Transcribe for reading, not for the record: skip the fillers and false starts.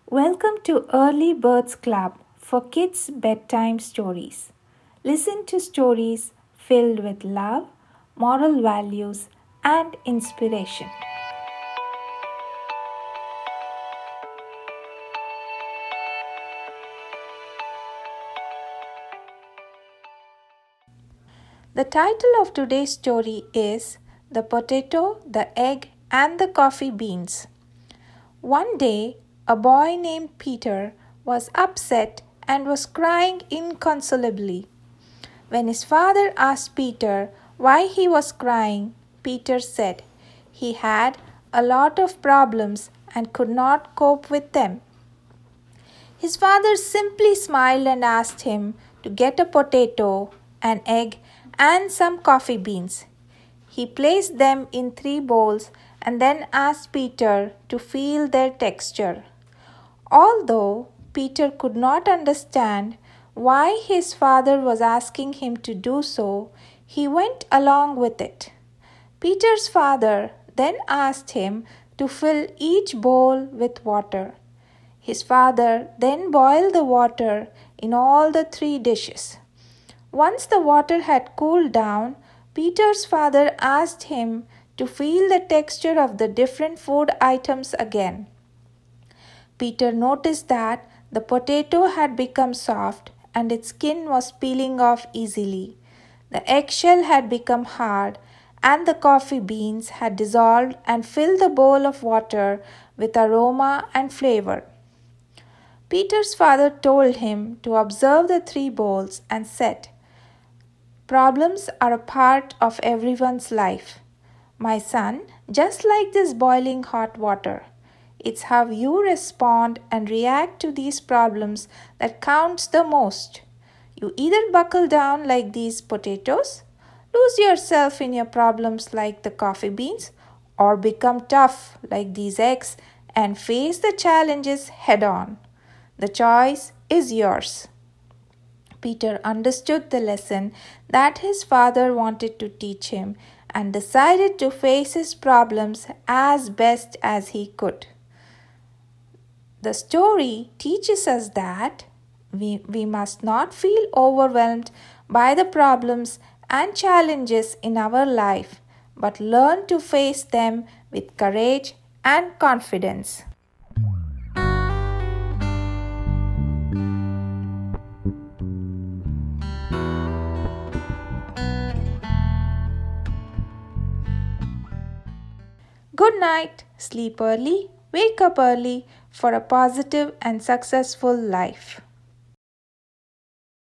Welcome to Early Birds Club for kids' bedtime stories. Listen to stories filled with love, moral values, and inspiration. The title of today's story is The Potato, the Egg, and the Coffee Beans. One day, a boy named Peter was upset and was crying inconsolably. When his father asked Peter why he was crying, Peter said he had a lot of problems and could not cope with them. His father simply smiled and asked him to get a potato, an egg, and some coffee beans. He placed them in 3 bowls and then asked Peter to feel their texture. Although Peter could not understand why his father was asking him to do so, he went along with it. Peter's father then asked him to fill each bowl with water. His father then boiled the water in all the 3 dishes. Once the water had cooled down, Peter's father asked him to feel the texture of the different food items again. Peter noticed that the potato had become soft and its skin was peeling off easily. The eggshell had become hard and the coffee beans had dissolved and filled the bowl of water with aroma and flavor. Peter's father told him to observe the 3 bowls and said, "Problems are a part of everyone's life. My son, just like this boiling hot water. It's how you respond and react to these problems that counts the most. You either buckle down like these potatoes, lose yourself in your problems like the coffee beans, or become tough like these eggs and face the challenges head on. The choice is yours." Peter understood the lesson that his father wanted to teach him and decided to face his problems as best as he could. The story teaches us that we must not feel overwhelmed by the problems and challenges in our life, but learn to face them with courage and confidence. Good night. Sleep early, wake up early for a positive and successful life.